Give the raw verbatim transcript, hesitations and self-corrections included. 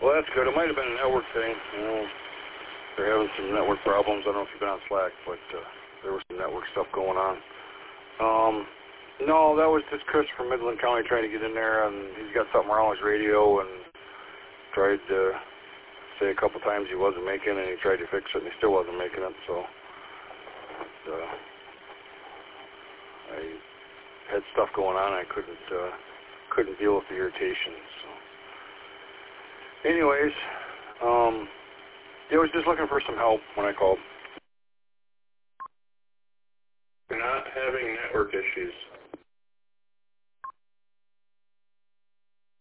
Well, that's good. It might have been a network thing. You know, they're having some network problems. I don't know if you've been on Slack, but uh, there was some network stuff going on. Um, no, that was just Chris from Midland County trying to get in there, and he's got something wrong with his radio, and tried to say a couple times he wasn't making it, and he tried to fix it, and he still wasn't making it. So uh, I had stuff going on. I couldn't uh, couldn't deal with the irritation. So. Anyways, um, I was just looking for some help when I called. We're not having network issues.